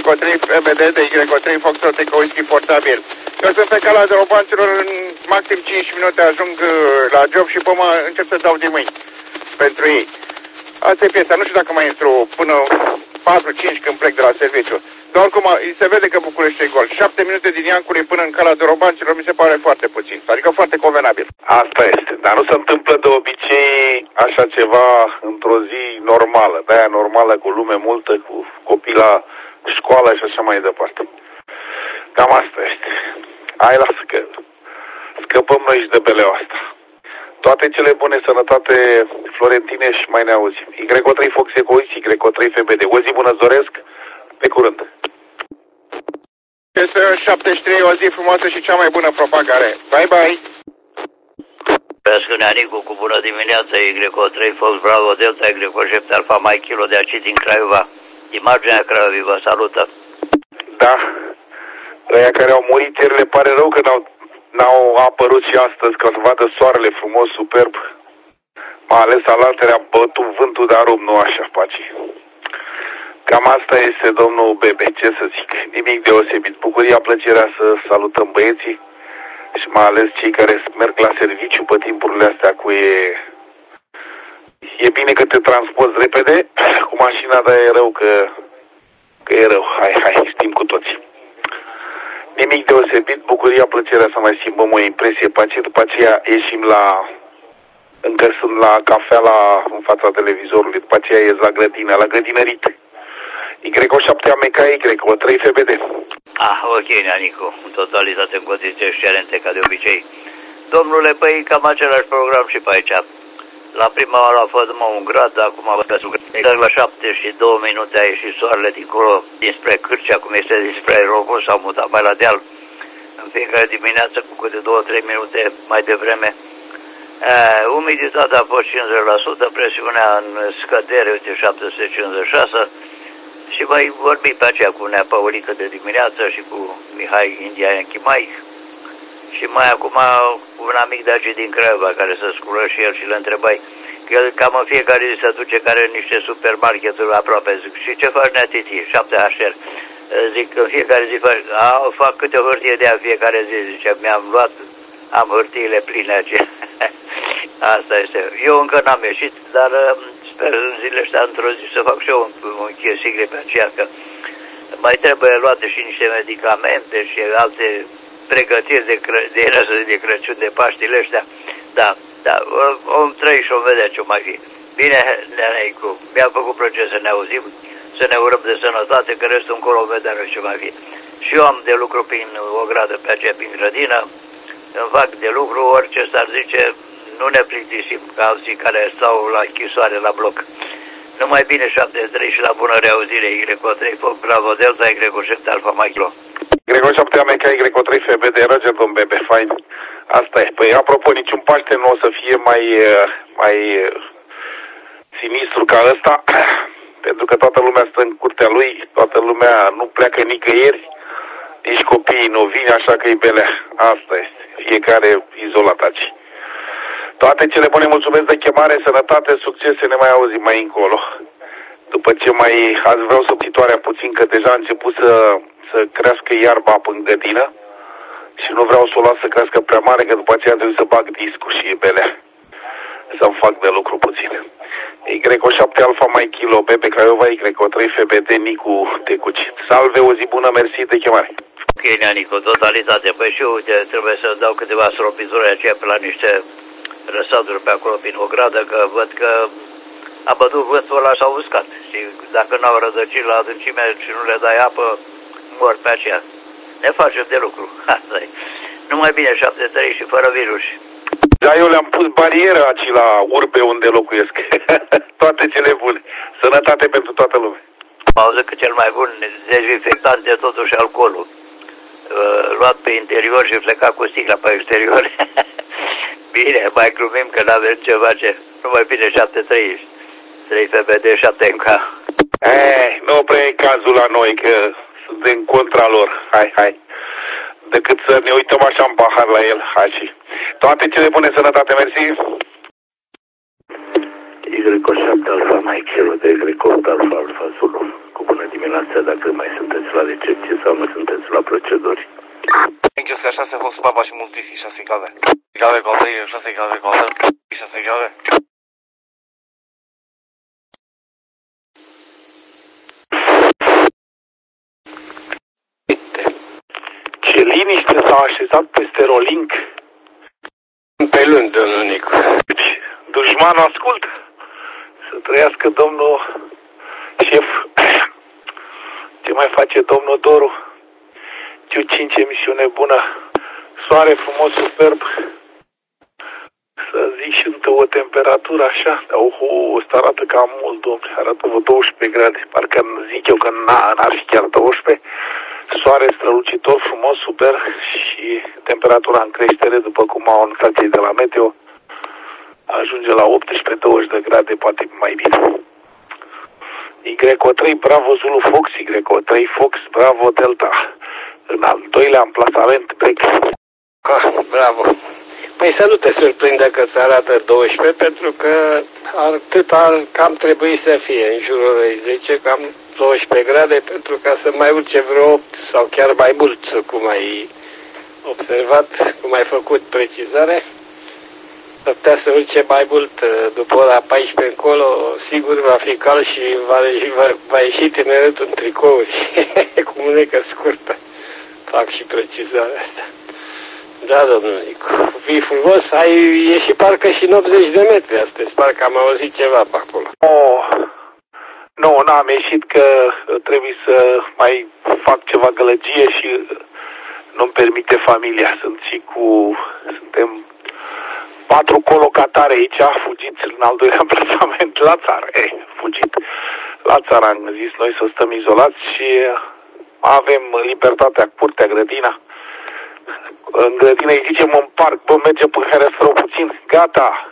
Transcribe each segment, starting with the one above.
Y3 FBD de Y3 Foxtrot Eco Whisky Portabil. Eu sunt pe calea de robanților, în maxim 5 minute ajung la job și pe mă încep să dau de mâini pentru ei. Asta e piesa, nu știu dacă mai intru până 4-5 când plec de la serviciu. Dar oricum, se vede că București e gol. 7 minute din Iancului până în calea de robanților mi se pare foarte puțin, adică foarte convenabil. Asta este, dar nu se întâmplă de obicei așa ceva într-o zi normală, de-aia normală, cu lume multă, cu copii la școală și așa mai departe. Cam asta este. Hai, lasă că scăpăm noi și de beleaua asta. Toate cele bune, sănătate, Florentine, și mai ne auzim. Y3 Fox Eco Y3 FBD. O zi bună-ți doresc, pe curând. Este 73, o zi frumoasă și cea mai bună propagare. Bye, bye! Pească Neanicu, cu bună dimineața, Y3 Fox Bravo Delta, Y7 Alfa Mai Kilo de aici din Craiova. Imaginea Craiovii vă salută. Da, ăia care au murit ieri le pare rău că n-au apărut și astăzi, ca să vadă soarele frumos, superb. Mai ales alaltă a bătut vântul de arum, nu așa, paci. Cam asta este, domnul Bebe, ce să zic, nimic deosebit. Bucuria, plăcerea să salutăm băieții și mai ales cei care merg la serviciu pe timpurile astea cu E bine că te transporti repede cu mașina, dar e rău că e rău. Hai, știm cu toții. Nimic deosebit, bucuria, plăcerea să mai schimbăm o impresie, pace, după aceea ieșim încă sunt la cafea în fața televizorului, după aceea ies la grădină, la grădinărit. Y7 AMK, Y3 FBD. Ok, Neanicu, în totalitate în condiții excelente, ca de obicei. Domnule, păi cam același program și pe aici. La prima oară a fost 1 grad, acum exact la 7 și 2 minute a ieșit soarele dincolo, dinspre Cârcea, cum este dinspre aeroport, s-au mutat mai la deal. În fiecare dimineață, cu câte 2-3 minute mai devreme. Umiditatea a fost 50%, presiunea în scădere, uite, 756. Și mai vorbi pe aceea cu Nea Păulică de dimineață și cu Mihai India Chimai. Și mai acum un amic de aici din Craiova care se sculă și el și le întrebai. Că el cam în fiecare zi se duce, care în niște supermarketuri aproape. Zic, și ce faci, Nea Titi? 7HR. Zic, în fiecare zi fac câte o hârtie de a fiecare zi. Zice, am hârtiile pline aceea. Asta este. Eu încă n-am ieșit, dar sper în zilele astea într-o zi să fac și eu un chiesigre pe aceea, că mai trebuie luate și niște medicamente și alte pregătiri de Crăciun, de Paștile ăștia. Da, om trăi și om vedea ce mai fi. Bine, Neneicu, mi-a făcut plăcere să ne auzim, să ne urăm de sănătate, că restul încolo vedem ce mai fi. Și eu am de lucru prin o gradă pe aceea, prin grădină, îmi fac de lucru, orice s-ar zice, nu ne plictisim ca alții care stau la închisoare la bloc. Numai bine, 73 și la bună reauzire, Y3 Fox Bravo Delta, Y7 Alfa Mai Kilo. Y7 AMK, Y3 FBD, Roger, domn Bebe, fain. Asta e. Păi, apropo, niciun Paște nu o să fie mai sinistru ca ăsta, pentru că toată lumea stă în curtea lui, toată lumea nu pleacă nicăieri, nici copiii nu vin, așa că e belea. Asta este. Fiecare izolat aici. Toate cele bune, mulțumesc de chemare, sănătate, succes, ne mai auzim mai încolo. După ce azi vreau săptitoarea puțin, că deja a început să crească iarba în grădină și nu vreau să o las să crească prea mare, că după aceea trebuie să bag discul și e belea. Să-mi fac de lucru puțin. Y7 Alfa Mai Kilo, Bebe Craiova, Y3 FBD, Nicu Tecucit. Salve, o zi bună, mersi de chemare. Ok, Neanicu, totalitate. Păi și eu, uite, trebuie să dau câteva stropituri aceea pe la niște răsaduri pe acolo prin o gradă, că văd că a bătut vântul ăla, s-au uscat. Și dacă n-au rădăcini la adâncime și nu le dai apă, mor pe aceea. Ne facem de lucru. Asta e. Numai bine, 73 și fără virus. Da, eu le-am pus barieră aici la urbe unde locuiesc. Toate cele bune. Sănătate pentru toată lumea. Am auzit că cel mai bun dezinfectant e totuși alcoolul. Luat pe interior și plecat cu sticla pe exterior. Bine, mai glumim că n-avem ce face. Numai bine, 73. 3 FBD, 7 MK. Nu prea e cazul la noi, că suntem contra lor. Hai. Decât să ne uităm așa în pahar la el. Hai și. Toate cele bune, sănătate, mersi. Y7 Alfa Mike, Kilo de Y8 Alfa Alfa Zulu. Cu bună dimineața, dacă mai sunteți la recepție sau nu sunteți la proceduri. Enchis 6 fost papa și multifi 6 cale. Cale cale, 6 cale cale, 6 cale. Ce liniște s-a așezat peste Rolink. Pe luni, domnul Nicu. Dușmanul ascultă. Să trăiască domnul șef. Ce mai face domnul Doru? Q5, emisiune bună. Soare frumos, superb. Să zic și o temperatură așa. Asta arată cam mult, domnule. Arată vreo 12 grade. Parcă zic eu că n-ar fi chiar 12. Soare strălucitor, frumos, super. Și temperatura în creștere, după cum au anunțat cei de la Meteo. Ajunge la 18-20 de grade, poate mai bine. Y3, Bravo Zulu Fox, Y3 Fox, Bravo Delta. În al doilea amplasament, break. Bravo. Păi să nu te surprindă că ți arată 12, pentru că atât ar cam trebui să fie în jurul orei 10, cam 12 grade, pentru ca să mai urce vreo 8 sau chiar mai mult, cum ai observat, cum ai făcut precizare. S-ar putea să urce mai mult după ora 14 încolo, sigur va fi cald și va ieși tineretul în tricouri cu mânecă scurtă. Fac și precizarea asta. Da, domnul Nicu, fii frumos, ai ieșit parcă și în 80 de metri astăzi, parcă am auzit ceva pe acolo. Nu, n-am ieșit că trebuie să mai fac ceva gălăgie și nu-mi permite familia. Suntem 4 colocatare aici, fugiți în al doilea plasament la țară. Fugit la țară, am zis noi să stăm izolați și avem libertatea, curtea, grădina. În grădină îi zicem în parc, bă, mergem pe Heresfără puțin, gata.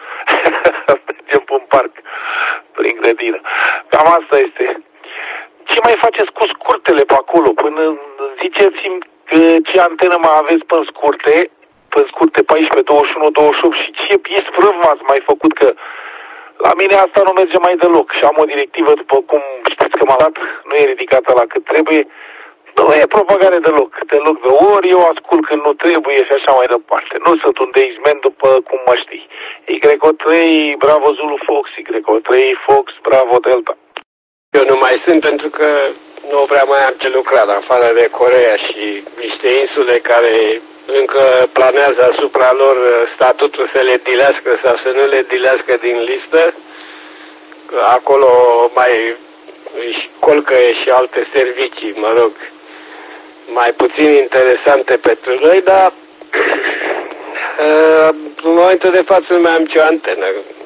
Mergem în parc, prin grădină. Cam asta este. Ce mai faceți cu scurtele pe acolo? Până ziceți-mi ce antenă mai aveți pe scurte, 14, 21, 28 și ce pies prăv m-ați mai făcut, că la mine asta nu merge mai deloc și am o directivă, după cum știți că m-am dat, nu e ridicată la cât trebuie, nu e propagare deloc, ori eu ascult când nu trebuie și așa mai departe. Nu sunt un DX-man după cum mă știi. Y3, Bravo Zulu Fox, Y3 Fox, Bravo Delta. Eu nu mai sunt pentru că nu prea mai am ce lucra, în afară de Coreea și niște insule care încă planează asupra lor statutul să le dilească sau să nu le dilească din listă. Acolo mai își colcă și alte servicii, mă rog, mai puțin interesante pentru noi, dar în momentul de față nu mai am ce antenă.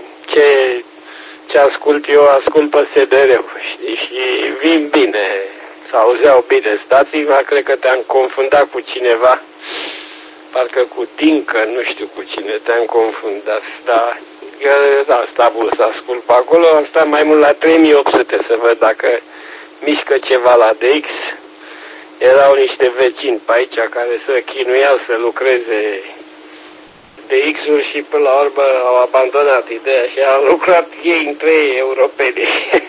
Ce ascult eu, ascult pe SDR-ul, știi, și vin bine, sau auzeau bine stații, cred că te-am confundat cu cineva, parcă cu Dincă, nu știu cu cine te-am confundat, dar da, stabul să ascult pe acolo, am stat mai mult la 3800 să văd dacă mișcă ceva la DX. Erau niște vecini pe aici care se chinuiau să lucreze DX-uri și până la urmă au abandonat ideea și au lucrat ei între ei europeni.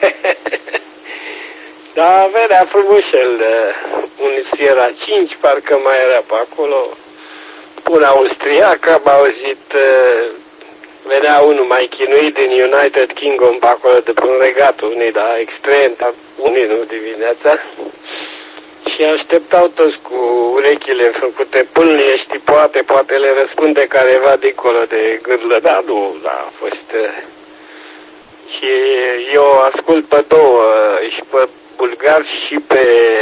Dar vedea frumușel, un Sierra 5 parcă mai era pe acolo, un austriac, am auzit, venea unul mai chinuit din United Kingdom pe acolo de până Regatul Unit, dar extrem, dar unii nu dimineața. Și așteptau toți cu urechile făcute pâlnie, știi, poate le răspunde careva dincolo de gârlă, dar nu, a fost... Și eu ascult pe două, și pe bulgari și pe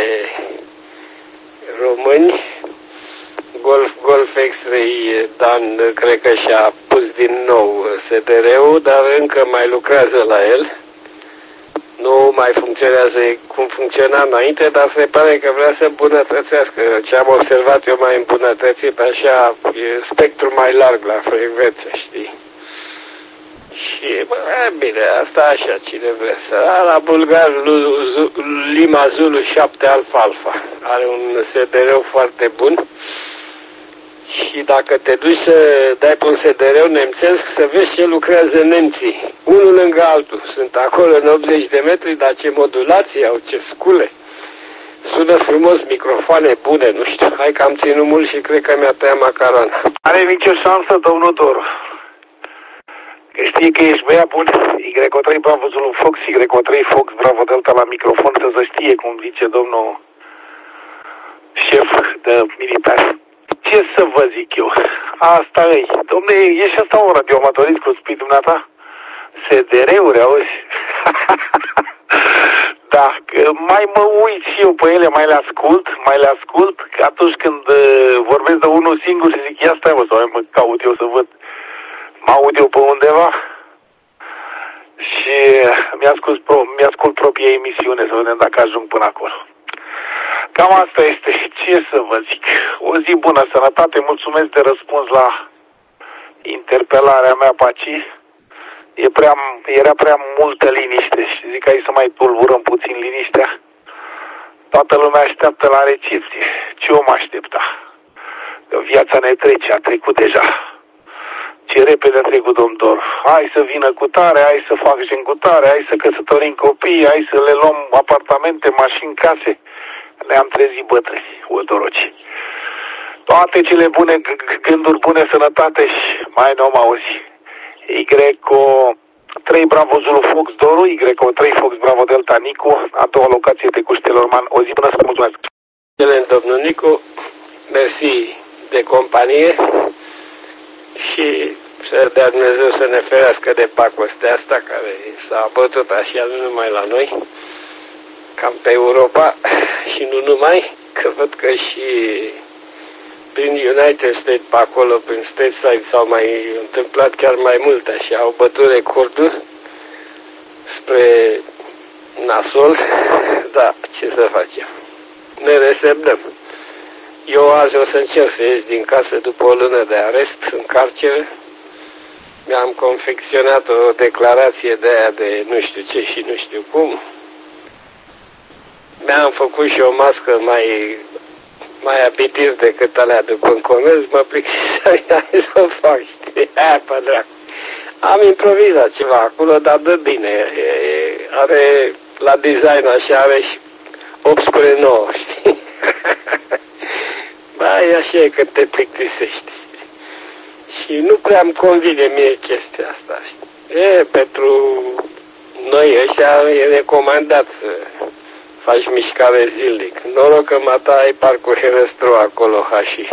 români. Golf X-Ray, Dan, cred că și-a pus din nou SDR-ul, dar încă mai lucrează la el. Nu mai funcționează cum funcționa înainte, dar se pare că vrea să îmbunătățească. Ce am observat eu mai îmbunătățit, așa, e spectru mai larg la frecvență, știi? Și, bă, bine, asta așa, cine vrea să... La bulgar, Lima Zulu 7 Alfa Alfa. Are un SDR foarte bun Și dacă te duci să dai pe un SDR-ul nemțesc, să vezi ce lucrează nemții. Unul lângă altul. Sunt acolo în 80 de metri, dar ce modulații au, ce scule. Sună frumos, microfoane bune, nu știu. Hai că am ținut mult și cred că mi-a tăiat macarona. Are nicio șansă, domnul Doru. Că știe că ești băiat bun. Y3 Bravo Zulu Fox, Y3 Fox Bravo Delta la microfon, să știe, cum zice domnul șef de militar. Ce să vă zic eu? Asta e. Dom'le, e și asta un radioamatorist, cum spui dumneata? SDR-uri, auzi? Da, că mai mă uit și eu pe ele, mai le ascult, că atunci când vorbesc de unul singur și zic, ia stai mă, sau mă caut eu să văd, mă aud eu pe undeva și mi-ascult propria emisiune, să vedem dacă ajung până acolo. Cam asta este. Ce să vă zic? O zi bună, sănătate, mulțumesc de răspuns la interpelarea mea, Paci. Era prea multă liniște și zic, hai să mai tulburăm puțin liniștea. Toată lumea așteaptă la recepție. Ce om aștepta? Că viața ne trece, a trecut deja. Ce repede a trecut, domn Dor. Hai să vină cu tare, hai să fac gen cu tare, hai să căsătorim copii, hai să le luăm apartamente, mașini, case. Ne-am trezit bătrâni, odoroci. Toate cele bune, gânduri bune, sănătate și mai nu mă auzi. Y3 Bravo Zulu Fox Doru, Y3 Fox Bravo Delta Nicu, a doua locație de Cuștelorman. O zi bună, să mulțumesc. Domnul Nicu, mersi de companie și să dea Dumnezeu să ne ferească de pacostea asta care s-a abătut așa nu numai la noi, cam pe Europa și nu numai, că văd că și prin United States, pe acolo, prin Stateside s-au mai întâmplat chiar mai mult, așa, au bătut recordul spre nasol, da, ce să facem? Ne resemnăm. Eu azi o să încerc să ies din casă după o lună de arest în carceră. Mi-am confecționat o declarație de aia de nu știu ce și nu știu cum. Mi-am făcut și o mască mai abitir decât alea după în comerț, mă plictiseam să o fac, știi, aia pe dracu. Am improvizat ceva acolo, dar dă bine, are la design așa, are și 8 spre 9, știi? Băi, așa e când te plictisești. Și nu prea îmi convine mie chestia asta, știi? Pentru noi ăștia e recomandat să faci mișcare zilnic. Noroc că mata ai parcul Herăstru acolo, hași.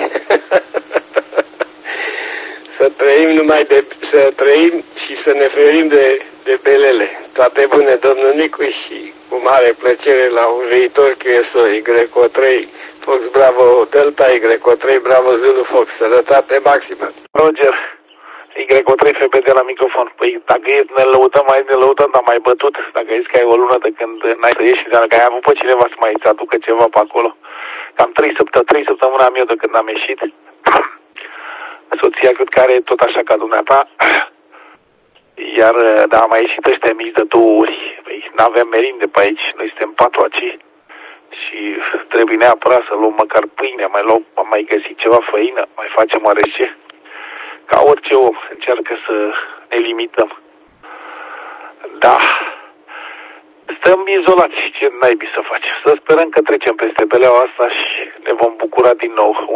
Să trăim și să ne ferim de belele. Toate bune, domnul Nicu, și cu mare plăcere la un viitor QSO, Y3 Fox Bravo Delta, Y3 Bravo Zulu Fox. Sănătate maximă. Roger, Y3 FB de la microfon. Păi dacă ești ne lăutăm, dar mai bătut. Dacă ești că ai o lună de când n-ai să ieși, dacă ai avut pe cineva să mai îți aducă ceva pe acolo. Cam 3 săptămâni am eu de când am ieșit. Soția cred că are tot așa ca dumneata. Iar, da, am mai ieșit ăștia mici de 2 ori. Păi n-avem merinde pe aici, noi suntem 4 aici. Și trebuie neapărat să luăm măcar pâine, am mai găsit ceva făină, mai facem oarece. Ca orice om, încearcă să ne limităm. Da. Stăm izolați, ce naibii să facem. Să sperăm că trecem peste beleaua asta și ne vom bucura din nou.